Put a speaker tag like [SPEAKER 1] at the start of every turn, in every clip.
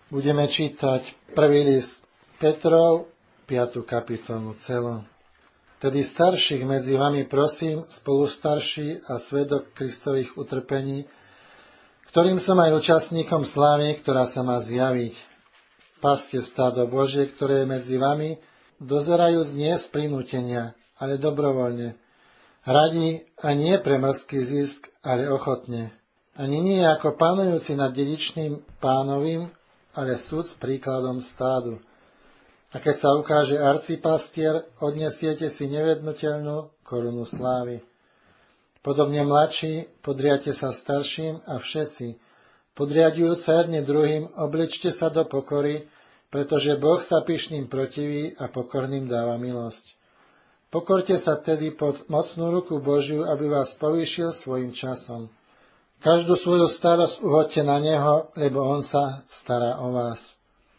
[SPEAKER 1] Budeme čítať prvý list Petrov, 5. kapitolu celú. Tedy starších medzi vami prosím, spolustarší a svedok Kristových utrpení, ktorým som aj účastníkom slávy, ktorá sa má zjaviť. Paste stádo Božie, ktoré je medzi vami, dozerajúc nie z prinútenia, ale dobrovoľne. Radi a nie pre mrzký zisk, ale ochotne. Ani nie ako panujúci nad dedičným pánovým, ale súd s príkladom stádu. A keď sa ukáže arcipastier, odnesiete si nevednutelnú korunu slávy. Podobne mladší, podriadte sa starším a všetci, podriadujúc sa jedne druhým, obličte sa do pokory, pretože Boh sa pyšným protiví a pokorným dáva milosť. Pokorte sa tedy pod mocnú ruku Božiu, aby vás povýšil svojim časom. Každú svoju starosť uhoďte na Neho, lebo On sa stará o vás.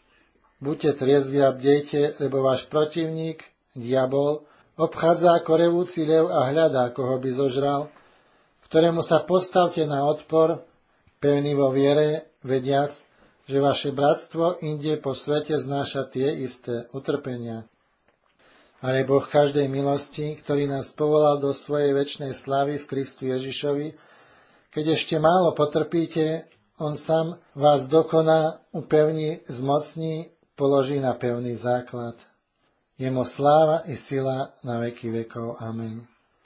[SPEAKER 1] Buďte triezvi a bdejte, lebo váš protivník, diabol, obchádza ako revúci lev a hľadá, koho by zožral, ktorému sa postavte na odpor, pevný vo viere, vediac, že vaše bratstvo inde po svete znáša tie isté utrpenia. Ale Boh každej milosti, ktorý nás povolal do svojej večnej slávy v Kristu Ježišovi, keď ešte málo potrpíte, On sám vás dokoná, upevní, zmocní, položí na pevný základ. Jemu sláva i sila na veky vekov. Amen.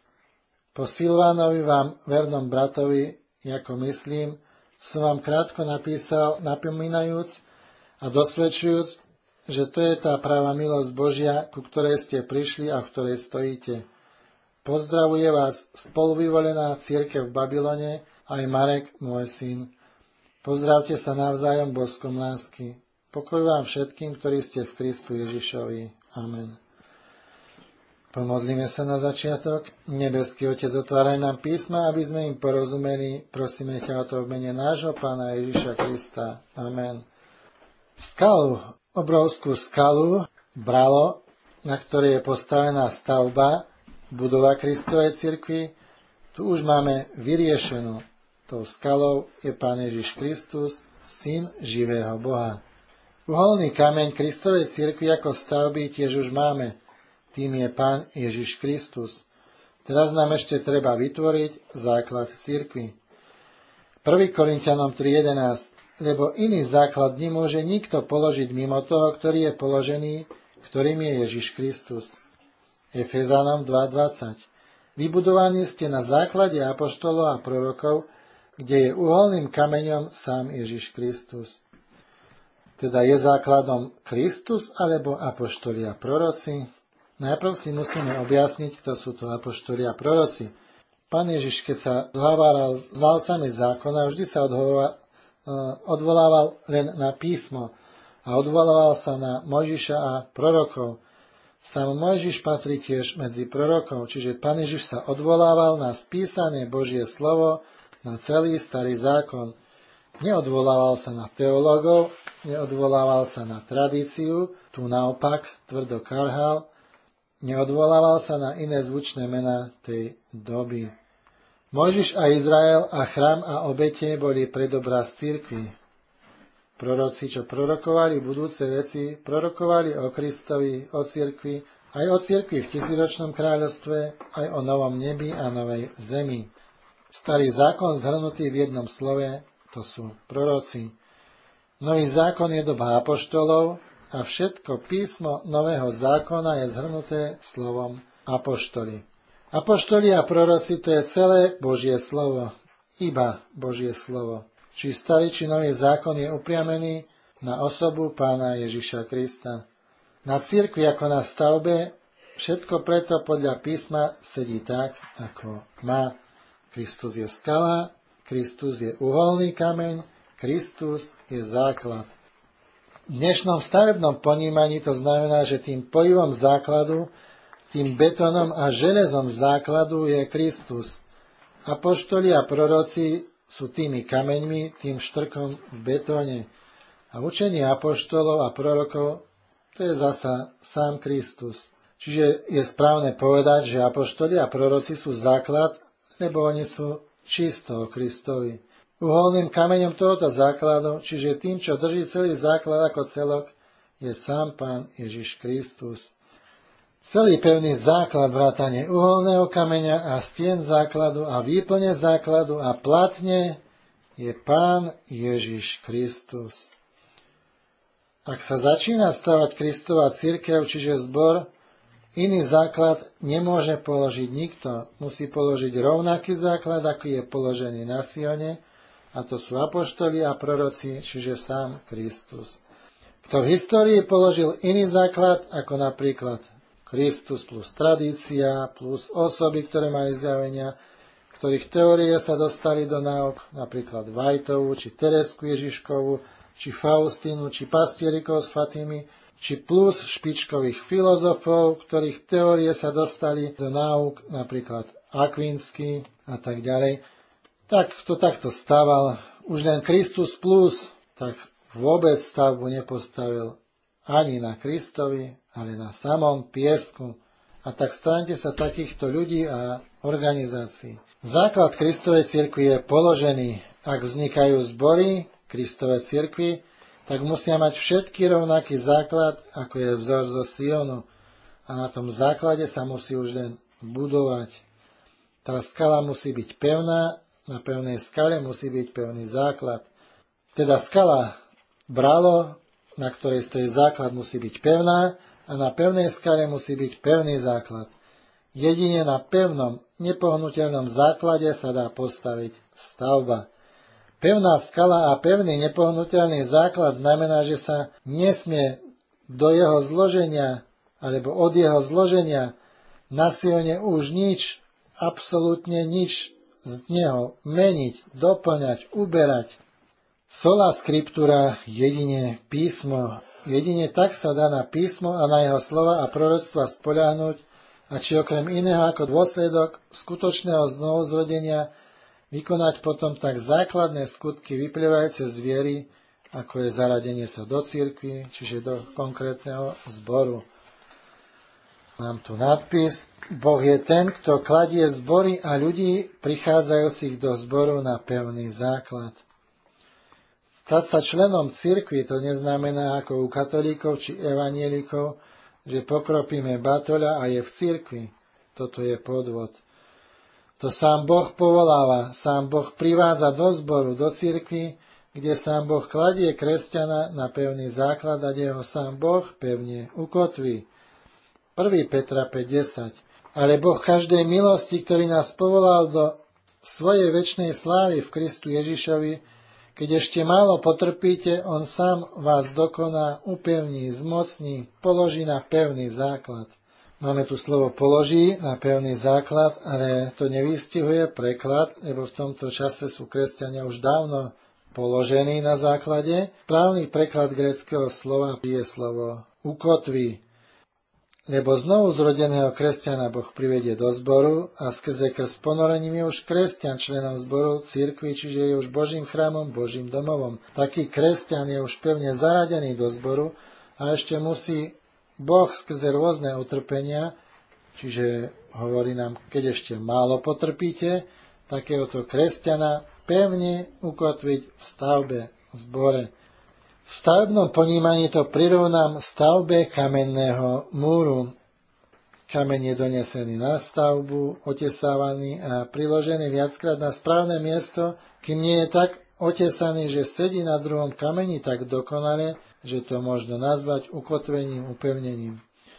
[SPEAKER 1] Po Silvánovi vám, vernom bratovi, ako myslím, som vám krátko napísal, napomínajúc a dosvedčujúc, že to je tá práva milosť Božia, ku ktorej ste prišli a v ktorej stojíte. Pozdravuje vás spoluvyvolená cirkev v Babylone, aj Marek, môj syn. Pozdravte sa navzájom boskom lásky. Pokoj vám všetkým, ktorí ste v Kristu Ježišovi. Amen. Pomodlíme sa na začiatok. Nebeský Otec, otváraj nám písma, aby sme im porozumeli. Prosíme ťa o to v mene nášho Pána Ježiša Krista. Amen. Skalu, obrovskú skalu, bralo, na ktorej je postavená stavba, budova Kristovej cirkvi, tu už máme vyriešenú. Tou skalou je Pán Ježiš Kristus, Syn živého Boha. Uholný kameň Kristovej cirkvi ako stavby tiež už máme. Tým je Pán Ježiš Kristus. Teraz nám ešte treba vytvoriť základ cirkvi. 1. Korinťanom 3.11. Lebo iný základ nemôže nikto položiť mimo toho, ktorý je položený, ktorým je Ježiš Kristus. Efezánom 2.20. Vybudovaní ste na základe apoštolov a prorokov, kde je uholným kameňom sám Ježiš Kristus. Teda je základom Kristus alebo apoštoli a proroci? Najprv si musíme objasniť, kto sú to apoštoli a proroci. Pán Ježiš, keď sa zhováral s znalcami zákona, vždy sa odvolával len na písmo a odvolával sa na Mojžiša a prorokov. Sám Mojžiš patrí tiež medzi prorokov, čiže Pán Ježiš sa odvolával na spísané Božie slovo, na celý starý zákon. Neodvolával sa na teológov, neodvolával sa na tradíciu, tu naopak tvrdo karhal, neodvolával sa na iné zvučné mená tej doby. Mojžiš a Izrael a chrám a obete boli predobraz cirkvi. Proroci, čo prorokovali budúce veci, prorokovali o Kristovi, o cirkvi, aj o cirkvi v tisícročnom kráľovstve, aj o novom nebi a novej zemi. Starý zákon zhrnutý v jednom slove, to sú proroci. Nový zákon je doba apoštolov a všetko písmo nového zákona je zhrnuté slovom apoštoli. Apoštoli a proroci, to je celé Božie slovo, iba Božie slovo. Či starý, či nový zákon je upriamený na osobu Pána Ježiša Krista. Na cirkvi ako na stavbe, všetko preto podľa písma sedí tak, ako má. Kristus je skala, Kristus je uholný kameň, Kristus je základ. V dnešnom stavebnom ponímaní to znamená, že tým pojivom základu, tým betónom a železom základu je Kristus. Apoštoli a proroci sú tými kameňmi, tým štrkom v betóne. A učenie apoštolov a prorokov, to je zasa sám Kristus. Čiže je správne povedať, že apoštoli a proroci sú základ, lebo oni sú čisto o Kristovi. Uholným kameňom tohoto základu, čiže tým, čo drží celý základ ako celok, je sám Pán Ježiš Kristus. Celý pevný základ vrátane uholného kameňa a stien základu a výplne základu a platne je Pán Ježiš Kristus. Ak sa začína stavať Kristova cirkev, čiže zbor, iný základ nemôže položiť nikto. Musí položiť rovnaký základ, ako je položený na Sione, a to sú apoštoli a proroci, čiže sám Kristus. Kto v histórii položil iný základ, ako napríklad Kristus plus tradícia, plus osoby, ktoré mali zjavenia, ktorých teórie sa dostali do náuk, napríklad Vajtovú, či Teresku Ježiškovu, či Faustínu, či pastierikov z Fatimy, či plus špičkových filozofov, ktorých teórie sa dostali do náuk, napríklad Akvínsky a tak ďalej. Tak, kto takto stával, už len Kristus plus, tak vôbec stavbu nepostavil ani na Kristovi, ale na samom piesku. A tak staňte sa takýchto ľudí a organizácií. Základ Kristovej cirkvi je položený. Ak vznikajú zbory Kristovej cirkvi, tak musia mať všetky rovnaký základ, ako je vzor zo Sionu. A na tom základe sa musí už len budovať. Tá skala musí byť pevná, na pevnej skale musí byť pevný základ. Teda skala bralo, na ktorej stojí základ, musí byť pevná a na pevnej skale musí byť pevný základ. Jedine na pevnom, nepohnuteľnom základe sa dá postaviť stavba. Pevná skala a pevný nepohnuteľný základ znamená, že sa nesmie do jeho zloženia alebo od jeho zloženia na Sione už nič, absolútne nič z neho meniť, doplňať, uberať. Sola scriptura, jedine písmo. Jedine tak sa dá na písmo a na jeho slova a proroctva spoľahnúť, a či okrem iného ako dôsledok skutočného znovuzrodenia vykonať potom tak základné skutky vyplývajúce z viery, ako je zaradenie sa do cirkvi, čiže do konkrétneho zboru. Mám tu nadpis: Boh je ten, kto kladie zbory a ľudí prichádzajúcich do zboru na pevný základ. Stať sa členom cirkvi to neznamená ako u katolíkov či evanielikov, že pokropíme batoľa a je v cirkvi. Toto je podvod. To sám Boh povoláva, sám Boh privádza do zboru, do cirkvi, kde sám Boh kladie kresťana na pevný základ a kde ho sám Boh pevne ukotví. 1. Petra 5.10. Ale Boh každej milosti, ktorý nás povolal do svojej večnej slávy v Kristu Ježišovi, keď ešte málo potrpíte, on sám vás dokoná, upevní, zmocní, položí na pevný základ. Máme tu slovo položí na pevný základ, ale to nevystihuje preklad, lebo v tomto čase sú kresťania už dávno položení na základe. Správny preklad gréckeho slova je slovo ukotví. Lebo znovu zrodeného kresťana Boh privedie do zboru a skrze krst ponorením je už kresťan členom zboru cirkvi, čiže je už Božím chrámom, Božím domovom. Taký kresťan je už pevne zaradený do zboru a ešte musí Boh skrze rôzne utrpenia, čiže hovorí nám, keď ešte málo potrpíte, takéhoto kresťana pevne ukotviť v stavbe, v zbore. V stavebnom ponímaní to prirovnám stavbe kamenného múru. Kameň je donesený na stavbu, otesávaný a priložený viackrát na správne miesto, kým nie je tak otesaný, že sedí na druhom kameni tak dokonale, že to možno nazvať ukotvením, upevnením.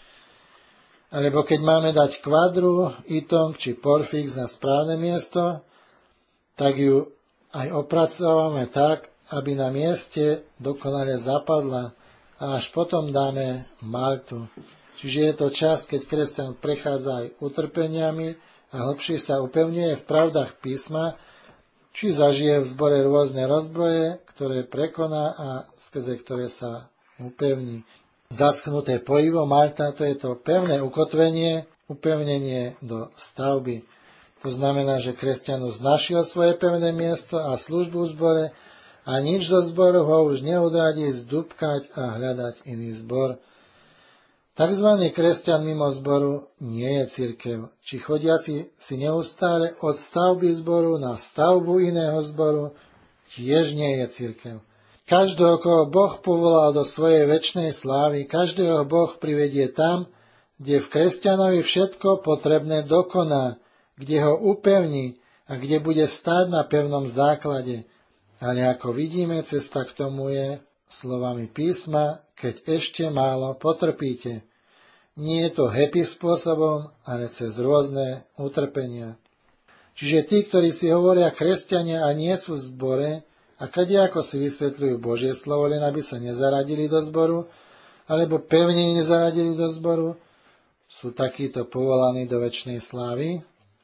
[SPEAKER 1] Alebo keď máme dať kvadru, itong či porfix na správne miesto, tak ju aj opracovávame tak, aby na mieste dokonale zapadla a až potom dáme maltu. Čiže je to čas, keď kresťan prechádza aj utrpeniami a hlbšie sa upevňuje v pravdách písma, či zažije v zbore rôzne rozbroje, ktoré prekoná a skrze ktoré sa upevní. Zaschnuté pojivo malta, to je to pevné ukotvenie, upevnenie do stavby. To znamená, že kresťan už našiel svoje pevné miesto a službu v zbore, a nič zo zboru ho už neodradí zdúbkať a hľadať iný zbor. Takzvaný kresťan mimo zboru nie je cirkev, či chodiaci si neustále od stavby zboru na stavbu iného zboru, tiež nie je cirkev. Každého, koho Boh povolal do svojej večnej slávy, každého Boh privedie tam, kde v kresťanovi všetko potrebné dokoná, kde ho upevní a kde bude stáť na pevnom základe. Ale ako vidíme, cesta k tomu je slovami písma, keď ešte málo potrpíte. Nie je to happy spôsobom, ale cez rôzne utrpenia. Čiže tí, ktorí si hovoria kresťania a nie sú v zbore, a kadejako si vysvetľujú Božie slovo, len aby sa nezaradili do zboru, alebo pevne nezaradili do zboru, sú takíto povolaní do večnej slávy,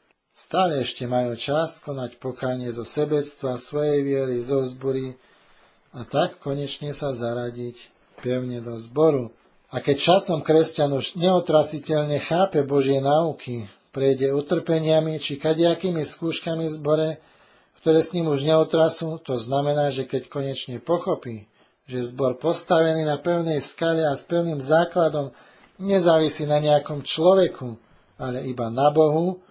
[SPEAKER 1] stále ešte majú čas konať pokánie zo sebectva, svojej viery, zo vzbury a tak konečne sa zaradiť pevne do zboru. A keď časom kresťan už neotrasiteľne chápe Božie náuky, prejde utrpeniami či kadejakými skúškami v zbore, ktoré s ním už neotrasú, to znamená, že keď konečne pochopí, že zbor postavený na pevnej skale a s pevným základom nezávisí na nejakom človeku, ale iba na Bohu,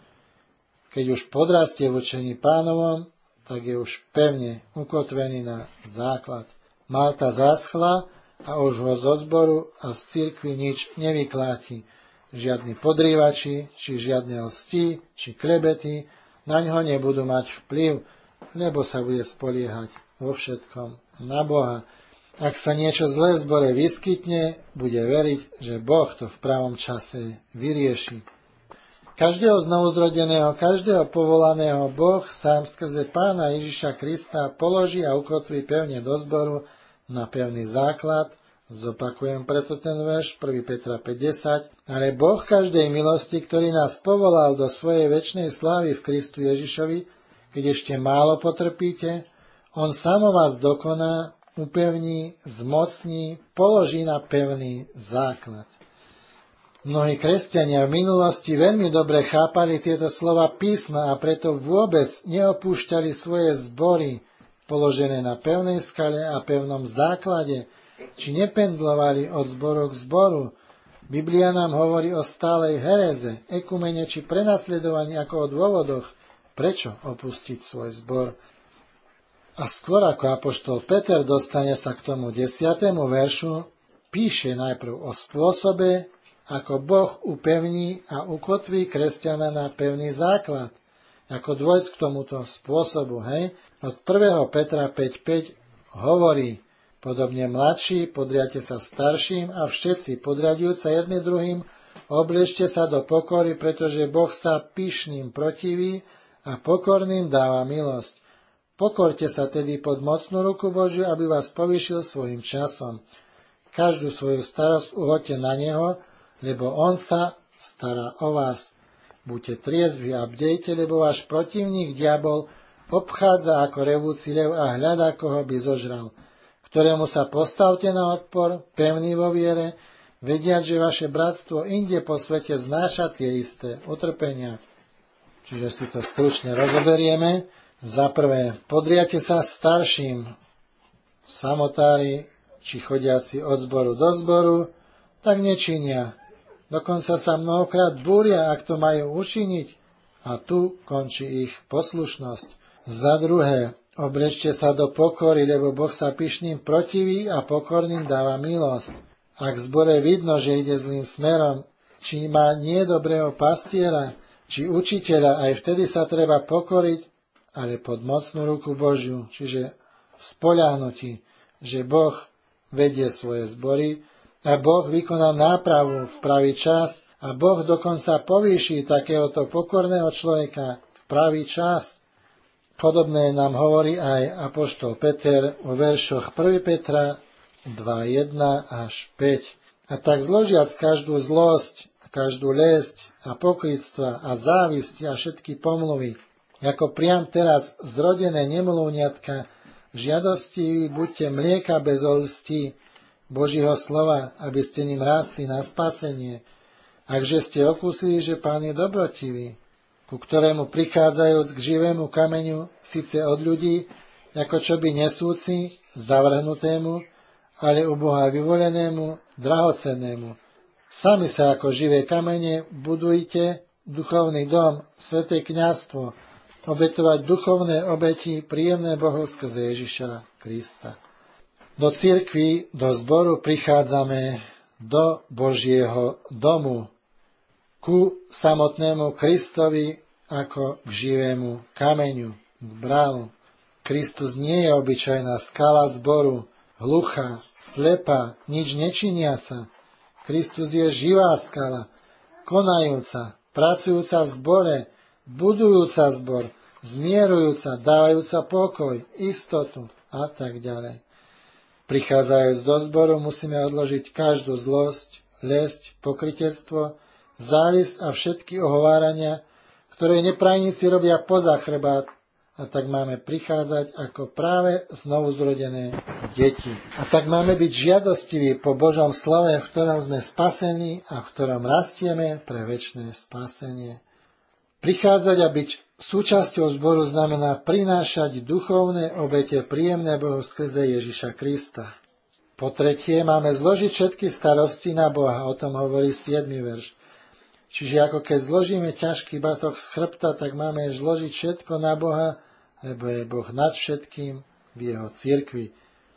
[SPEAKER 1] keď už podrastie v učení Pánovom, tak je už pevne ukotvený na základ. Malta zaschla a už ho zo zboru a z cirkvi nič nevykláti. Žiadni podrývači, či žiadne lsti, či klebety na ňo nebudú mať vplyv, lebo sa bude spoliehať vo všetkom na Boha. Ak sa niečo zlé v zbore vyskytne, bude veriť, že Boh to v pravom čase vyrieši. Každého znovuzrodeného, každého povolaného Boh sám skrze Pána Ježiša Krista položí a ukotví pevne do zboru na pevný základ. Zopakujem preto ten verš 1. Petra 5:10. Ale Boh každej milosti, ktorý nás povolal do svojej večnej slávy v Kristu Ježišovi, keď ešte málo potrpíte, on sám vás dokoná, upevní, zmocní, položí na pevný základ. Mnohí kresťania v minulosti veľmi dobre chápali tieto slova písma a preto vôbec neopúšťali svoje zbory, položené na pevnej skale a pevnom základe, či nependlovali od zboru k zboru. Biblia nám hovorí o stálej hereze, ekumene či prenasledovaní ako o dôvodoch, prečo opustiť svoj zbor. A skôr ako apoštol Peter dostane sa k tomu 10. veršu, píše najprv o spôsobe, ako Boh upevní a ukotví kresťana na pevný základ. Ako dôjsť k tomuto spôsobu, hej? Od 1. Petra 5:5 hovorí, podobne mladší, podriate sa starším a všetci, podriaďujúc sa jedným druhým, obliežte sa do pokory, pretože Boh sa pyšným protiví a pokorným dáva milosť. Pokorte sa tedy pod mocnú ruku Božiu, aby vás povýšil svojim časom. Každú svoju starosť uhoďte na Neho, lebo On sa stará o vás. Buďte triezvi a bdejte, lebo váš protivník, diabol, obchádza ako revúci lev a hľadá, koho by zožral. Ktorému sa postavte na odpor, pevný vo viere, vediac, že vaše bratstvo inde po svete znáša tie isté utrpenia. Čiže si to stručne rozoberieme. Za prvé, podriate sa starším, samotári, či chodiaci od zboru do zboru, tak nečinia. Dokonca sa mnohokrát búria, ak to majú učiniť, a tu končí ich poslušnosť. Za druhé, oblečte sa do pokory, lebo Boh sa pyšným protiví a pokorným dáva milosť. Ak v zbore vidno, že ide zlým smerom, či má nie dobrého pastiera, či učiteľa, aj vtedy sa treba pokoriť, ale pod mocnú ruku Božiu, čiže v spoľahnutí, že Boh vedie svoje zbory a Boh vykoná nápravu v pravý čas a Boh dokonca povýši takéhoto pokorného človeka v pravý čas. Podobné nám hovorí aj apoštol Peter o veršoch 1. Petra 2:1 až 5. A tak zložiac každú zlosť, každú lesť a pokrytstva a závisť a všetky pomluvy, ako priam teraz zrodené nemluvňatka, žiadostiví buďte mlieka bez olstí Božího slova, aby ste ním rástli na spasenie. Akže ste okúsili, že Pán je dobrotivý, ku ktorému prichádzajúc k živému kameňu, síce od ľudí, ako čo by nesúci, zavrhnutému, ale u Boha vyvolenému, drahocennému. Sami sa ako živé kamene budujte duchovný dom, sväté kňazstvo, obetovať duchovné obeti príjemné Bohu skrze Ježiša Krista. Do cirkvi, do zboru prichádzame do Božieho domu, ku samotnému Kristovi ako k živému kameňu, k bránu. Kristus nie je obyčajná skala zboru, hluchá, slepá, nič nečiniaca. Kristus je živá skala, konajúca, pracujúca v zbore, budujúca zbor, zmierujúca, dávajúca pokoj, istotu a tak ďalej. Prichádzajúc do zboru musíme odložiť každú zlosť, lesť, pokrytectvo, závisť a všetky ohovárania, ktoré neprajníci robia poza chrbát, a tak máme prichádzať ako práve znovuzrodené deti. A tak máme byť žiadostiví po Božom slove, v ktorom sme spasení a v ktorom rastieme pre večné spasenie. Prichádzať a byť súčasťou zboru znamená prinášať duchovné obete príjemné Bohu skrze Ježiša Krista. Po tretie, máme zložiť všetky starosti na Boha, o tom hovorí 7. verš. Čiže ako keď zložíme ťažký batoh z chrbta, tak máme zložiť všetko na Boha, lebo je Boh nad všetkým v jeho cirkvi.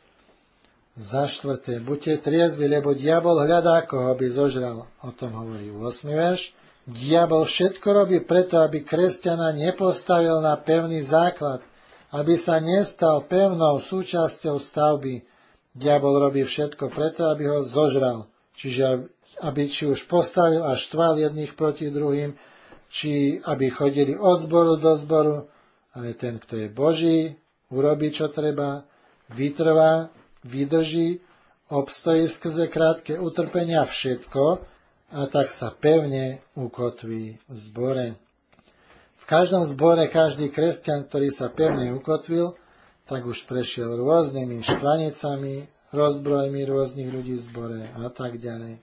[SPEAKER 1] Za štvrté, buďte triezvi, lebo diabol hľadá, koho by zožral. O tom hovorí 8. verš. Diabol všetko robí preto, aby kresťana nepostavil na pevný základ, aby sa nestal pevnou súčasťou stavby. Diabol robí všetko preto, aby ho zožral. Čiže aby či už postavil a štval jedných proti druhým, či aby chodili od zboru do zboru, ale ten, kto je Boží, urobí, čo treba, vytrvá, vydrží, obstojí skrze krátke utrpenia všetko a tak sa pevne ukotví v zbore. V každom zbore každý kresťan, ktorý sa pevne ukotvil, tak už prešiel rôznymi štvanicami, rozbrojmi rôznych ľudí v zbore a tak ďalej.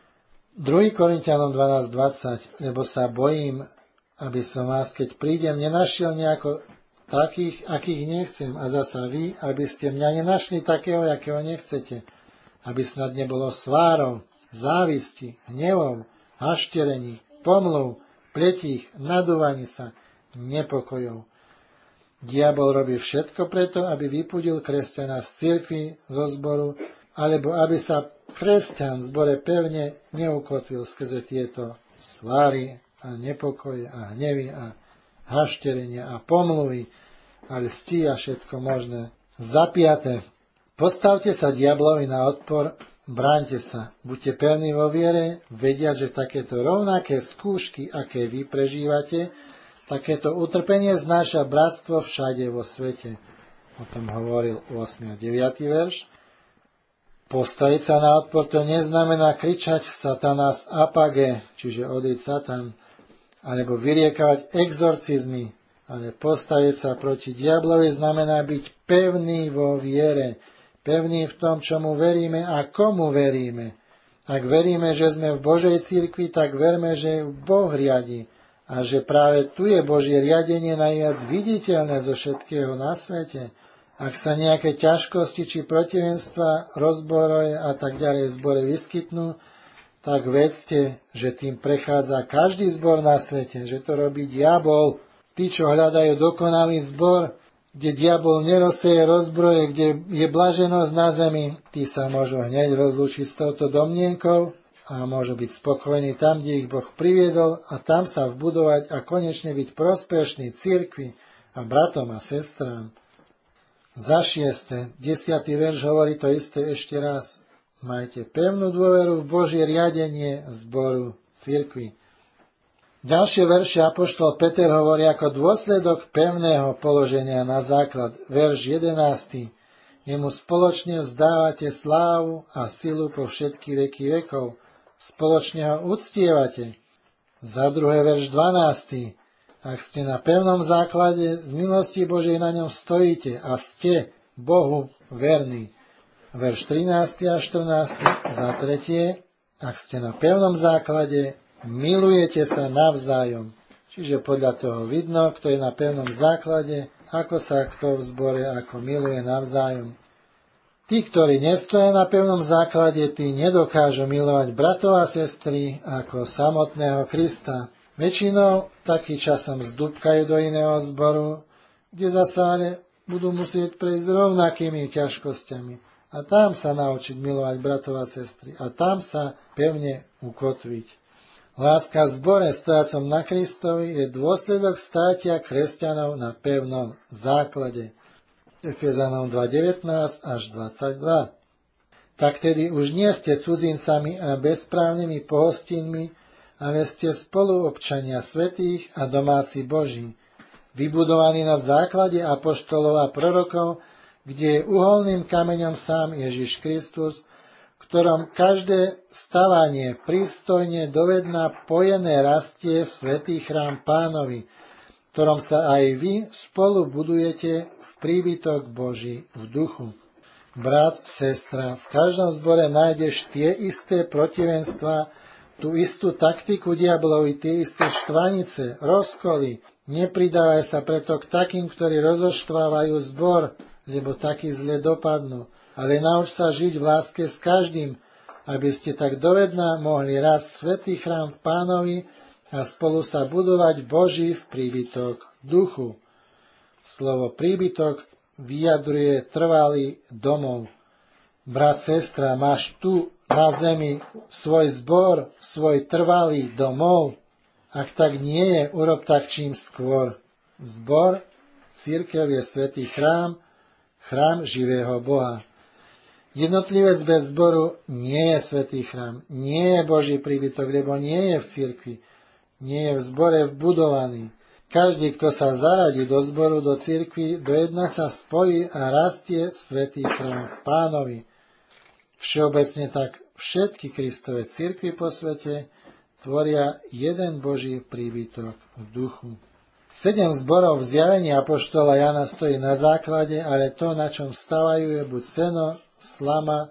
[SPEAKER 1] 2. Korinťanom 12.20, lebo sa bojím, aby som vás, keď prídem, nenašiel nejako takých, akých nechcem, a zasa vy, aby ste mňa nenašli takého, akého nechcete, aby snad nebolo svárov, závisti, hnevov, hašterení, pomluv, pletích, nadúvaní sa, nepokojov. Diabol robí všetko preto, aby vypudil kresťana z cirkvi, zo zboru, alebo aby sa kresťan v zbore pevne neukotvil skrze tieto sváry a nepokoje a hnevy a hašterenia a pomluvy a lsti a všetko možné. Za piate, postavte sa diablovi na odpor, bráňte sa, buďte pevní vo viere, vedia, že takéto rovnaké skúšky, aké vy prežívate, takéto utrpenie znáša bratstvo všade vo svete. O tom hovoril 8. a 9. verš. Postaviť sa na odpor to neznamená kričať Satanás apage, čiže odíď Satan, alebo vyriekavať exorcizmy, ale postaviť sa proti diablovi znamená byť pevný vo viere, pevný v tom, čomu veríme a komu veríme. Ak veríme, že sme v Božej cirkvi, tak verme, že Boh riadi a že práve tu je Božie riadenie najviac viditeľné zo všetkého na svete. Ak sa nejaké ťažkosti či protivenstva, rozboroje a tak ďalej v zbore vyskytnú, tak vedzte, že tým prechádza každý zbor na svete, že to robí diabol. Tí, čo hľadajú dokonalý zbor, kde diabol nerozseje rozbroje, kde je blaženosť na zemi, tí sa môžu hneď rozlúčiť s touto domnienkou a môžu byť spokojní tam, kde ich Boh priviedol a tam sa vbudovať a konečne byť prospešný cirkvi a bratom a sestrám. Za 6. 10. verš hovorí to isté ešte raz. Majte pevnú dôveru v Božie riadenie zboru cirkvi. Ďalšie verše apoštol Peter hovorí ako dôsledok pevného položenia na základ. Verš 11. Jemu spoločne vzdávate slávu a silu po všetky veky vekov. Spoločne ho uctievate. Za 2. verš 12. Ak ste na pevnom základe, z milosti Božej na ňom stojíte a ste Bohu verní. Verš 13 a 14. Za 3. Ak ste na pevnom základe, milujete sa navzájom. Čiže podľa toho vidno, kto je na pevnom základe, ako sa kto v zbore ako miluje navzájom. Tí, ktorí nestoja na pevnom základe, tí nedokážu milovať bratov a sestry ako samotného Krista. Väčšinou taký časom zdúbkajú do iného zboru, kde zasa budú musieť prejsť rovnakými ťažkosťami. A tam sa naučiť milovať bratov a sestry. A tam sa pevne ukotviť. Láska v zbore stojacom na Kristovi je dôsledok státia kresťanov na pevnom základe. Efezanom 2:19 až 22. Tak tedy už nie ste cudzincami a bezprávnymi pohostinmi, ale ste spoluobčania svätých a domáci Boží, vybudovaní na základe apoštolov a prorokov, kde je uholným kameňom sám Ježiš Kristus, v ktorom každé stavanie prístojne dovedná pojené rastie v svätý chrám Pánovi, v ktorom sa aj vy spolu budujete v príbytok Boží v duchu. Brat, sestra, v každom zbore nájdeš tie isté protivenstvá, tú istú taktiku diablovi, tie isté štvanice, rozkoly. Nepridávaj sa preto k takým, ktorí rozoštvávajú zbor, lebo takí zle dopadnú. Ale nauč sa žiť v láske s každým, aby ste tak dovedná mohli rásť svätý chrám v Pánovi a spolu sa budovať Boží v príbytok duchu. Slovo príbytok vyjadruje trvalý domov. Brat, sestra, máš tu na zemi svoj zbor, svoj trvalý domov? Ak tak nie je, urob tak čím skôr. Zbor, cirkev je svätý chrám, chrám živého Boha. Jednotlivec bez zboru nie je svätý chrám, nie je Boží príbytok, lebo nie je v cirkvi, nie je v zbore vbudovaný. Každý, kto sa zaradí do zboru, do cirkvi, do jedna sa spojí a rastie svätý chrám v Pánovi. Všeobecne tak všetky Kristove cirkvi po svete tvoria jeden Boží príbytok v duchu. 7 zborov v zjavení apoštola Jana stojí na základe, ale to, na čom stavajú, je buď seno, slama,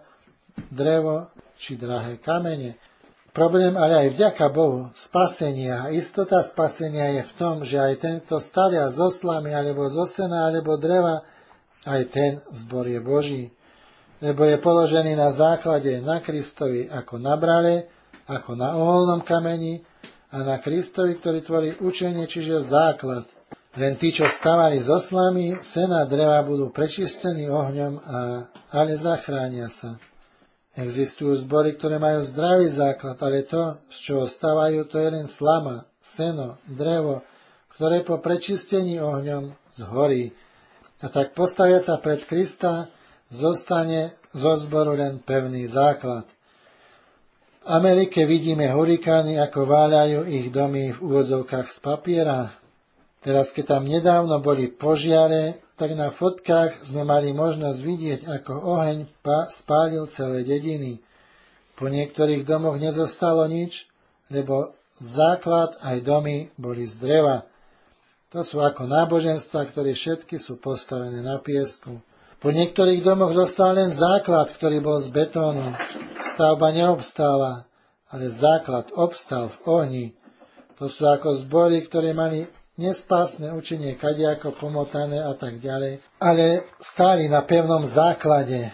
[SPEAKER 1] drevo či drahé kamene. Problém ale aj vďaka Bohu, spasenia a istota spasenia je v tom, že aj ten, kto stavia zo slamy, alebo zo sena, alebo dreva, aj ten zbor je Boží. Lebo je položený na základe na Kristovi ako na brale, ako na oholnom kameni a na Kristovi, ktorý tvorí učenie, čiže základ. Len tí, čo stavali zo slamy, sena dreva budú prečistení ohňom, ale zachránia sa. Existujú zbory, ktoré majú zdravý základ, ale to, z čoho stavajú, to je len slama, seno, drevo, ktoré po prečistení ohňom zhorí. A tak postaviať sa pred Krista zostane zo zboru len pevný základ. V Amerike vidíme hurikány, ako váľajú ich domy v úvodzovkách z papiera. Teraz, keď tam nedávno boli požiare, tak na fotkách sme mali možnosť vidieť, ako oheň spálil celé dediny. Po niektorých domoch nezostalo nič, lebo základ aj domy boli z dreva. To sú ako náboženstva, ktoré všetky sú postavené na piesku. Po niektorých domoch zostal len základ, ktorý bol z betónu. Stavba neobstála, ale základ obstal v ohni. To sú ako zbory, ktoré mali nespásne učenie kadiako pomotané a tak ďalej, ale stáli na pevnom základe.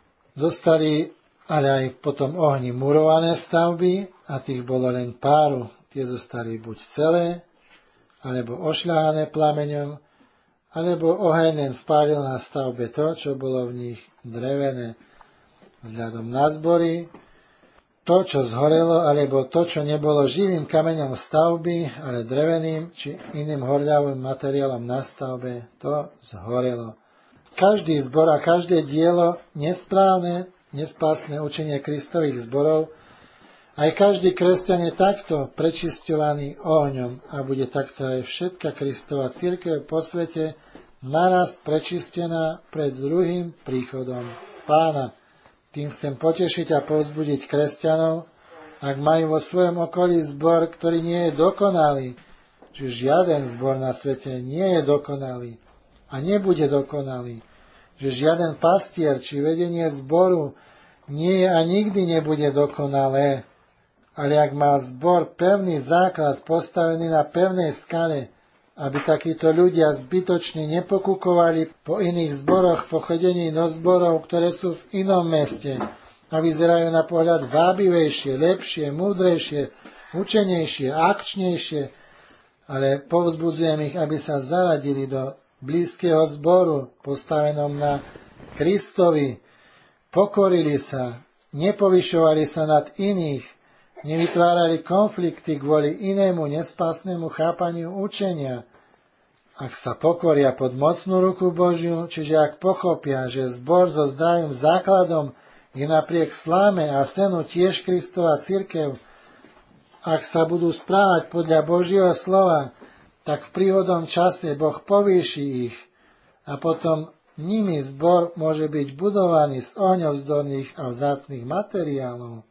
[SPEAKER 1] Zostali ale aj potom ohni murované stavby a tých bolo len páru. Tie zostali buď celé, alebo ošľahané plameňom, alebo oheň len spálil na stavbe to, čo bolo v nich drevené. Vzhľadom na zbory, to, čo zhorelo, alebo to, čo nebolo živým kameňom stavby, ale dreveným či iným horľavým materiálom na stavbe, to zhorelo. Každý zbor a každé dielo, nesprávne, nespásne učenie Kristových zborov, aj každý kresťan je takto prečisťovaný ohňom a bude takto aj všetka Kristova cirkev po svete naraz prečistená pred druhým príchodom Pána. Tým chcem potešiť a povzbudiť kresťanov, ak majú vo svojom okolí zbor, ktorý nie je dokonalý, že žiaden zbor na svete nie je dokonalý a nebude dokonalý, že žiaden pastier či vedenie zboru nie je a nikdy nebude dokonalé, ale ak má zbor pevný základ postavený na pevnej skale, aby takíto ľudia zbytočne nepokúkovali po iných zboroch, po chodení do zborov, ktoré sú v inom meste a vyzerajú na pohľad vábivejšie, lepšie, múdrejšie, učenejšie, akčnejšie, ale povzbudzujem ich, aby sa zaradili do blízkeho zboru, postavenom na Kristovi, pokorili sa, nepovyšovali sa nad iných, nevytvárali konflikty kvôli inému nespásnemu chápaniu učenia. Ak sa pokoria pod mocnú ruku Božiu, čiže ak pochopia, že zbor so zdravým základom je napriek sláme a senu tiež Kristova cirkev, ak sa budú správať podľa Božieho slova, tak v príhodnom čase Boh povýši ich a potom nimi zbor môže byť budovaný z ohňovzdorných a vzácnych materiálov.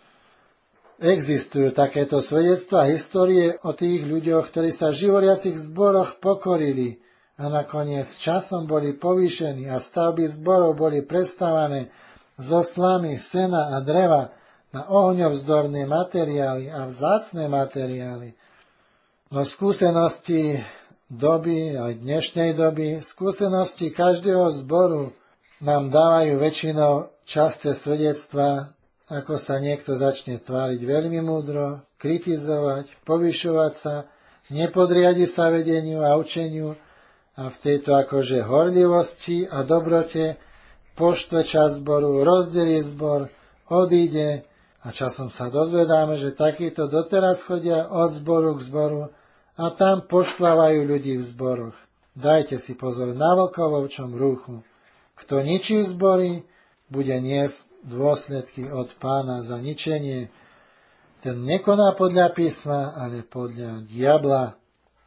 [SPEAKER 1] Existujú takéto svedectvá histórie o tých ľuďoch, ktorí sa v živoriacich zboroch pokorili a nakoniec časom boli povýšení a stavby zborov boli prestavané zo slamy, sena a dreva na ohňovzdorné materiály a vzácne materiály. No skúsenosti doby, aj dnešnej doby, skúsenosti každého zboru nám dávajú väčšinou časté svedectvá, ako sa niekto začne tváriť veľmi múdro, kritizovať, povyšovať sa, nepodriadi sa vedeniu a učeniu a v tejto akože horlivosti a dobrote poštve časť zboru, rozdelí zbor, odíde a časom sa dozvedáme, že takíto doteraz chodia od zboru k zboru a tam poštvávajú ľudí v zboroch. Dajte si pozor na vlkovovčom rúchu. Kto ničí zbory, bude niesť dôsledky od Pána za ničenie. Ten nekoná podľa písma, ale podľa diabla.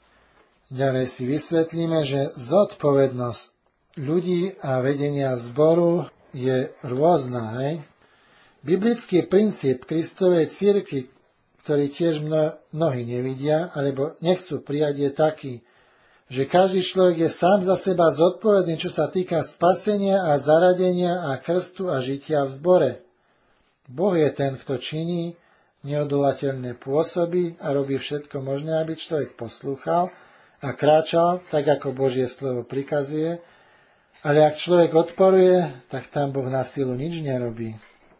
[SPEAKER 1] Ďalej si vysvetlíme, že zodpovednosť ľudí a vedenia zboru je rôzna. Hej? Biblický princíp Kristovej cirkvi, ktorý tiež mnohí nevidia, alebo nechcú prijať, je taký, že každý človek je sám za seba zodpovedný, čo sa týka spasenia a zaradenia a krstu a žitia v zbore. Boh je ten, kto činí neodolateľné pôsoby a robí všetko možné, aby človek poslúchal a kráčal, tak ako Božie slovo prikazuje, ale ak človek odporuje, tak tam Boh na silu nič nerobí.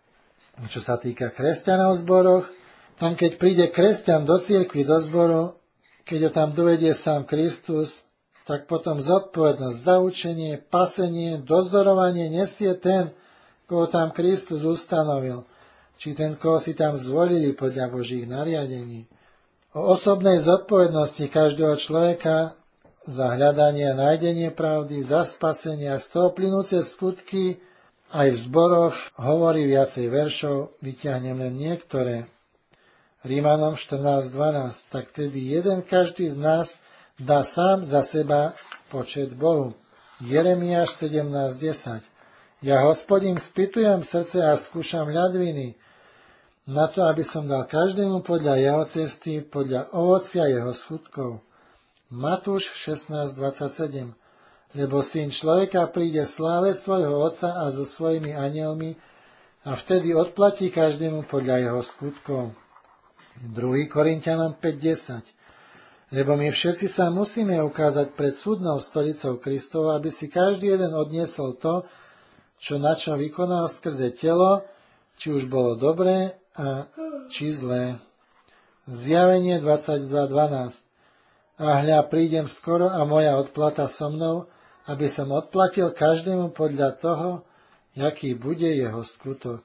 [SPEAKER 1] Čo sa týka kresťanov v zboroch, tam keď príde kresťan do cirkvi, do zboru, keď ho tam dovedie sám Kristus, tak potom zodpovednosť za učenie, pasenie, dozdorovanie nesie ten, koho tam Kristus ustanovil, či ten, koho si tam zvolili podľa Božích nariadení. O osobnej zodpovednosti každého človeka za hľadanie a nájdenie pravdy, za spasenie a z toho plynúce skutky aj v zboroch hovorí viacej veršov, vyťahnem len niektoré. Rímanom 14.12. Tak tedy jeden každý z nás dá sám za seba počet Bohu. Jeremiáš 17.10. Ja, Hospodin, spytujem srdce a skúšam ľadviny, na to, aby som dal každému podľa jeho cesty, podľa ovocia jeho skutkov. Matúš 16.27. Lebo Syn človeka príde v sláve svojho Otca a so svojimi anielmi a vtedy odplatí každému podľa jeho skutkov. 2. Korinťanom 5.10. Lebo my všetci sa musíme ukázať pred súdnou stolicou Kristova, aby si každý jeden odniesol to, na čo vykonal skrze telo, či už bolo dobré a či zlé. Zjavenie 22.12. A hľa, prídem skoro a moja odplata so mnou, aby som odplatil každému podľa toho, jaký bude jeho skutok.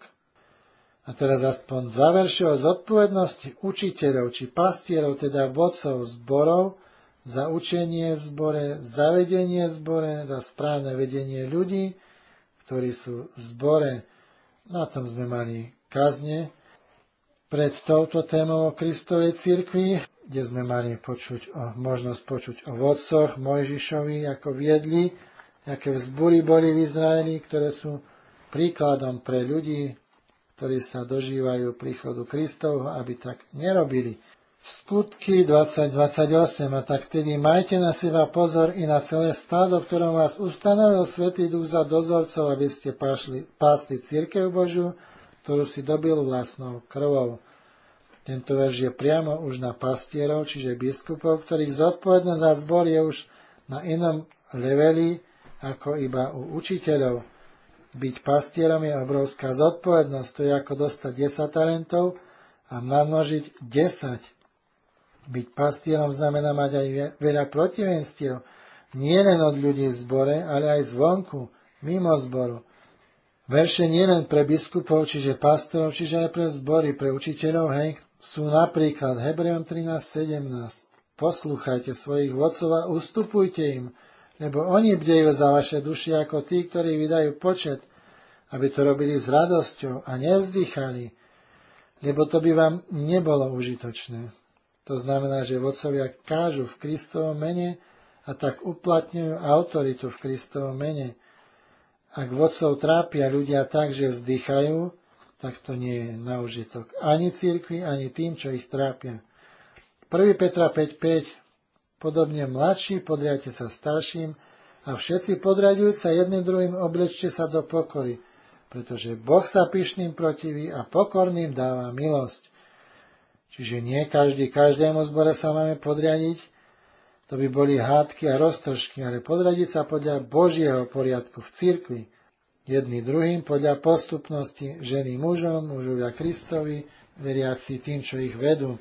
[SPEAKER 1] A teraz aspoň 2 verše o zodpovednosti učiteľov či pastierov, teda vodcov zborov, za učenie v zbore, za vedenie v zbore, za správne vedenie ľudí, ktorí sú v zbore. Na tom sme mali kazne pred touto témou o Kristovej cirkvi, kde sme mali možnosť počuť o vodcoch Mojžišovi, ako viedli, aké vzbúry boli v Izraeli, ktoré sú príkladom pre ľudí, ktorí sa dožívajú príchodu Kristovho, aby tak nerobili. Skutky 20.28. A tak tedy majte na seba pozor i na celé stádo, ktorom vás ustanovil Svätý Duch za dozorcov, aby ste pásli cirkev Božiu, ktorú si dobil vlastnou krvou. Tento verš je priamo už na pastierov, čiže biskupov, ktorých zodpovednosť za zbor je už na inom leveli ako iba u učiteľov. Byť pastierom je obrovská zodpovednosť, to je ako dostať 10 talentov a namnožiť 10. Byť pastierom znamená mať aj veľa protivenstiev, nie len od ľudí v zbore, ale aj zvonku, mimo zboru. Verše nie len pre biskupov, čiže pastorov, čiže aj pre zbory, pre učiteľov, hej, sú napríklad Hebrejom 13:17. Poslúchajte svojich vodcov a ustupujte im, lebo oni bdejú za vaše duši ako tí, ktorí vydajú počet, aby to robili s radosťou a nevzdychali, lebo to by vám nebolo užitočné. To znamená, že vodcovia kážu v Kristovom mene a tak uplatňujú autoritu v Kristovom mene. Ak vodcov trápia ľudia tak, že vzdychajú, tak to nie je na užitok ani cirkvi, ani tým, čo ich trápia. 1. Petra 5:5. Podobne mladší, podriadte sa starším a všetci podriadujúc sa jedným druhým oblečte sa do pokory, pretože Boh sa pyšným protiví a pokorným dáva milosť. Čiže nie každému zbore sa máme podriadiť, to by boli hádky a roztržky, ale podriadiť sa podľa Božieho poriadku v cirkvi, jedni druhým podľa postupnosti, ženy mužom, mužovia Kristovi, veriaci tým, čo ich vedú.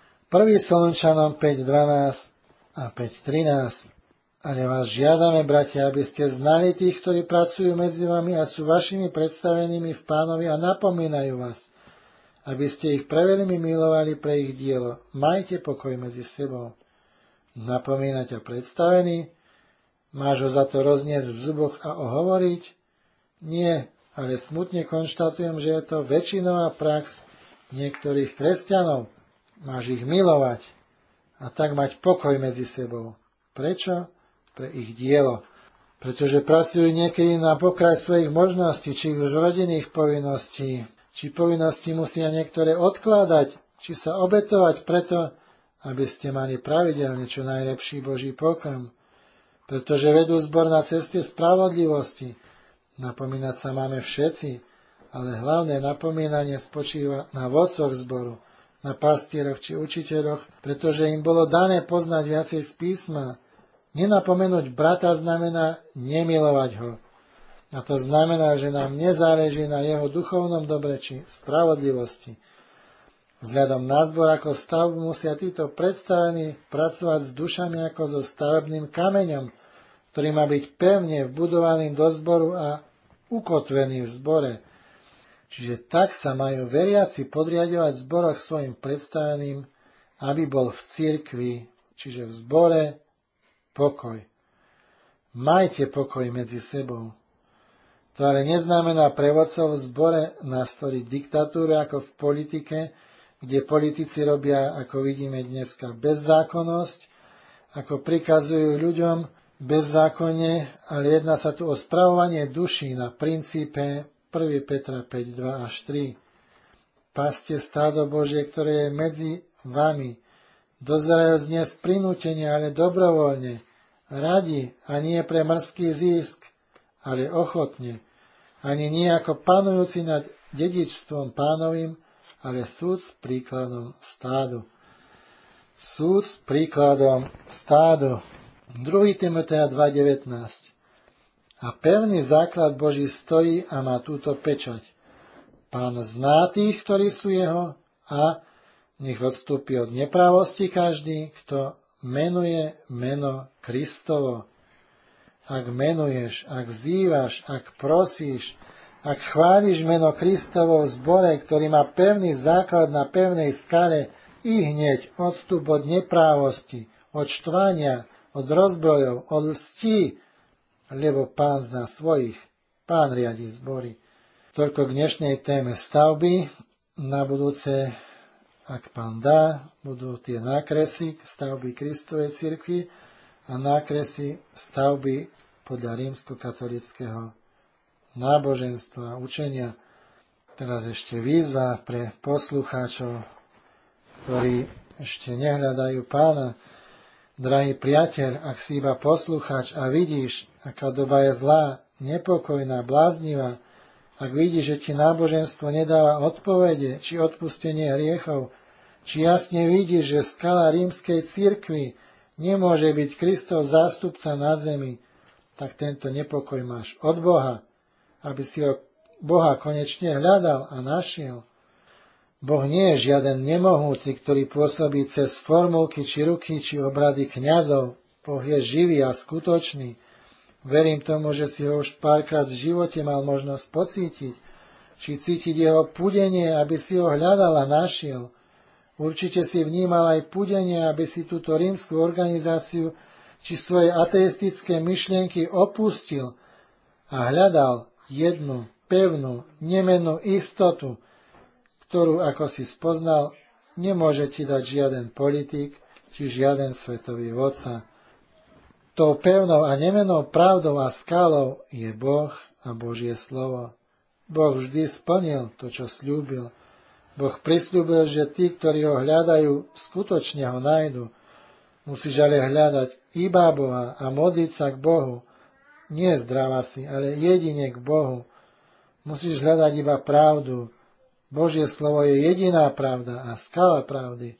[SPEAKER 1] 1. Solunčanom 5:12 a 5:13. Ale vás žiadame, bratia, aby ste znali tých, ktorí pracujú medzi vami a sú vašimi predstavenými v Pánovi a napomínajú vás, aby ste ich preveľmi milovali pre ich dielo. Majte pokoj medzi sebou. Napomínať a predstavený? Máš ho za to rozniesť v zuboch a ohovoriť? Nie, ale smutne konštatujem, že je to väčšinová prax niektorých kresťanov. Máš ich milovať a tak mať pokoj medzi sebou. Prečo? Pre ich dielo. Pretože pracujú niekedy na pokraj svojich možností, či už rodinných povinností, či povinnosti musia niektoré odkladať, či sa obetovať preto, aby ste mali pravidelne čo najlepší Boží pokrm, pretože vedú zbor na ceste spravodlivosti. Napomínať sa máme všetci, ale hlavné napomínanie spočíva na vodcoch zboru, na pastieroch či učiteľoch, pretože im bolo dané poznať viacej z písma. Nenapomenúť brata znamená nemilovať ho. A to znamená, že nám nezáleží na jeho duchovnom dobre či spravodlivosti. Vzhľadom na zbor ako stavbu musia títo predstavení pracovať s dušami ako so stavebným kameňom, ktorý má byť pevne vbudovaný do zboru a ukotvený v zbore. Čiže tak sa majú veriaci podriadovať v zboroch svojim predstaveným, aby bol v cirkvi, čiže v zbore, pokoj. Majte pokoj medzi sebou. To ale neznamená pre vodcov v zbore nastoliť diktatúru ako v politike, kde politici robia, ako vidíme dneska, bezzákonnosť, ako prikazujú ľuďom bezzákonne, ale jedná sa tu o spravovanie duší na princípe 1. Petra 5:2-3. Paste stádo Božie, ktoré je medzi vami, dozerajúc dnes prinútenie, ale dobrovoľne, radi a nie pre mrzký zisk, ale ochotne, ani nie ako panujúci nad dedičstvom Pánovým, ale súd s príkladom stádu. Súd s príkladom stádu. 2. Timoteja 2:19. A pevný základ Boží stojí a má túto pečať. Pán zná tých, ktorí sú jeho, a nech odstúpi od neprávosti každý, kto menuje meno Kristovo. Ak menuješ, ak vzývaš, ak prosíš, ak chváliš meno Kristovo v zbore, ktorý má pevný základ na pevnej skale, i hneď odstup od neprávosti, od štvania, od rozbrojov, od lstí, lebo Pán zná svojich, Pán riadi zbory. Toľko k dnešnej téme stavby. Na budúce, ak Pán dá, budú tie nákresy stavby Kristovej cirkvi a nákresy stavby podľa rímskokatolického náboženstva a učenia. Teraz ešte výzva pre poslucháčov, ktorí ešte nehľadajú Pána. Drahý priateľ, ak si iba poslucháč a vidíš, aká doba je zlá, nepokojná, bláznivá, ak vidíš, že ti náboženstvo nedáva odpovede či odpustenie hriechov, či jasne vidíš, že skala rímskej cirkvi nemôže byť Kristov zástupca na zemi, tak tento nepokoj máš od Boha, aby si ho Boha konečne hľadal a našiel. Boh nie je žiaden nemohúci, ktorý pôsobí cez formulky, či ruky, či obrady kňazov. Boh je živý a skutočný. Verím tomu, že si ho už párkrát v živote mal možnosť pocítiť, či cítiť jeho pudenie, aby si ho hľadal a našiel. Určite si vnímal aj pudenie, aby si túto rímsku organizáciu či svoje ateistické myšlienky opustil a hľadal jednu, pevnú, nemennú istotu, ktorú, ako si spoznal, nemôže ti dať žiaden politik či žiaden svetový vodca. Tou pevnou a nemennou pravdou a skalou je Boh a Božie slovo. Boh vždy splnil to, čo sľúbil. Boh prisľúbil, že tí, ktorí ho hľadajú, skutočne ho nájdu. Musíš ale hľadať iba Boha a modliť sa k Bohu. Nie zdravá si, ale jedine k Bohu. Musíš hľadať iba pravdu. Božie slovo je jediná pravda a skala pravdy.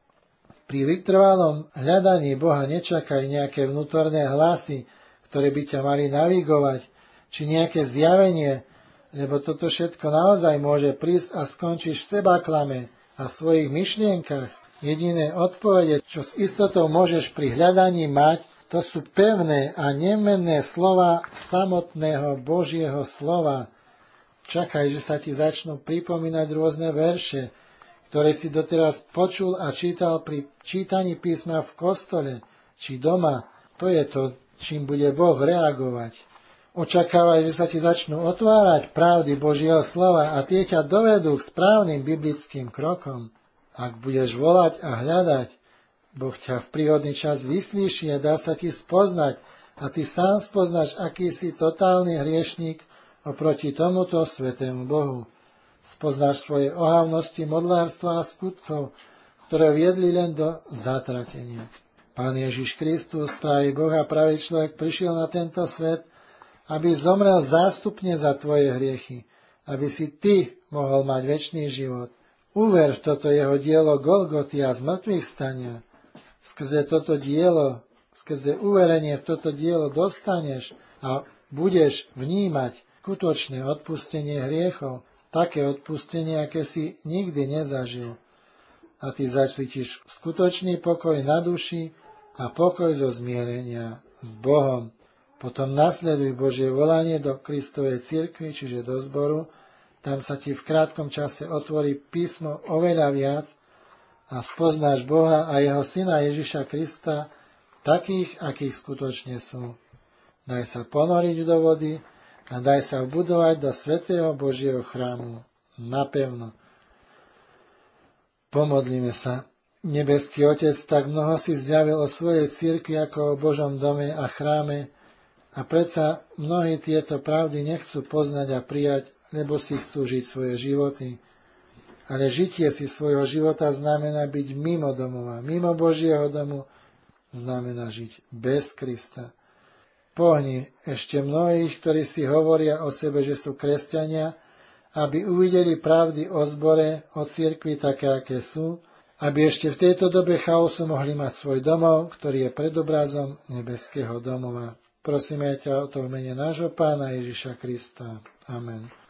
[SPEAKER 1] Pri vytrvalom hľadaní Boha nečakaj nejaké vnútorné hlasy, ktoré by ťa mali navigovať, či nejaké zjavenie, lebo toto všetko naozaj môže prísť a skončíš v sebaklame a svojich myšlienkach. Jediné odpovede, čo s istotou môžeš pri hľadaní mať, to sú pevné a nemenné slova samotného Božieho slova. Čakaj, že sa ti začnú pripomínať rôzne verše, ktoré si doteraz počul a čítal pri čítaní písma v kostole či doma. To je to, čím bude Boh reagovať. Očakávaj, že sa ti začnú otvárať pravdy Božieho slova a tie ťa dovedú k správnym biblickým krokom. Ak budeš volať a hľadať, Boh ťa v príhodný čas vyslíši a dá sa ti spoznať a ty sám spoznáš, aký si totálny hriešnik oproti tomuto svätému Bohu. Spoznáš svoje ohavnosti, modlárstva a skutkov, ktoré viedli len do zatratenia. Pán Ježiš Kristus, pravý Boh a pravý človek, prišiel na tento svet, aby zomrel zástupne za tvoje hriechy, aby si ty mohol mať večný život. Uver v toto jeho dielo Golgoty a zmrtvých stania. Skrze toto dielo, skrze uverenie v toto dielo dostaneš a budeš vnímať skutočné odpustenie hriechov, také odpustenie, aké si nikdy nezažil. A ty zacítiš skutočný pokoj na duši a pokoj zo zmierenia s Bohom. Potom nasleduj Božie volanie do Kristovej cirkvi, čiže do zboru. Tam sa ti v krátkom čase otvorí písmo oveľa viac a spoznáš Boha a jeho syna Ježiša Krista takých, akých skutočne sú. Daj sa ponoriť do vody a daj sa vbudovať do svätého Božieho chrámu napevno. Pomodlíme sa. Nebeský Otec tak mnoho si zjavil o svojej cirkvi ako o Božom dome a chráme a predsa mnohí tieto pravdy nechcú poznať a prijať, lebo si chcú žiť svoje životy. Ale žitie si svojho života znamená byť mimo domova, mimo Božieho domu, znamená žiť bez Krista. Pohni ešte mnohých, ktorí si hovoria o sebe, že sú kresťania, aby uvideli pravdy o zbore, o cirkvi také, aké sú, aby ešte v tejto dobe chaosu mohli mať svoj domov, ktorý je predobrazom nebeského domova. Prosíme ťa o to v mene nášho Pána Ježiša Krista. Amen.